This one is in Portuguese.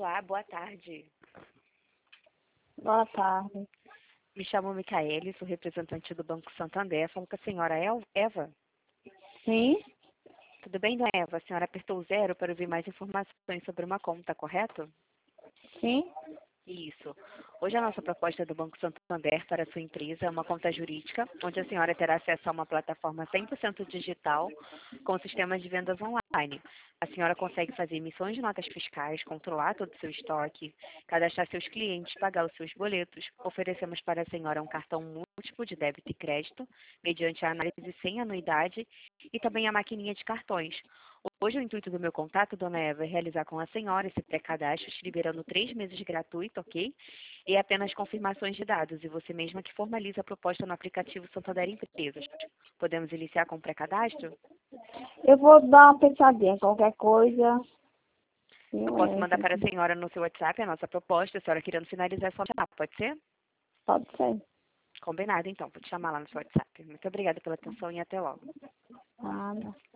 Olá, boa tarde. Boa tarde. Me chamo Micaele, sou representante do Banco Santander. Falo com a senhora Eva. Sim? Tudo bem, dona Eva? A senhora apertou o 0 para ouvir mais informações sobre uma conta, correto? Sim? Isso. Hoje a nossa proposta do Banco Santander para a sua empresa é uma conta jurídica, onde a senhora terá acesso a uma plataforma 100% digital com sistemas de vendas online. A senhora consegue fazer emissões de notas fiscais, controlar todo o seu estoque, cadastrar seus clientes, pagar os seus boletos. Oferecemos para a senhora um cartão múltiplo de débito e crédito, mediante a análise sem anuidade, e também a maquininha de cartões. Hoje o intuito do meu contato, dona Eva, é realizar com a senhora esse pré-cadastro, te liberando 3 meses gratuito, ok? E apenas confirmações de dados, e você mesma que formaliza a proposta no aplicativo Santander Empresas. Podemos iniciar com o pré-cadastro? Eu vou dar uma pensadinha, qualquer coisa. Eu posso mandar para a senhora no seu WhatsApp a nossa proposta, a senhora querendo finalizar essa WhatsApp, pode ser? Pode ser. Combinado, então. Vou te chamar lá no seu WhatsApp. Muito obrigada pela atenção e até logo. Nada.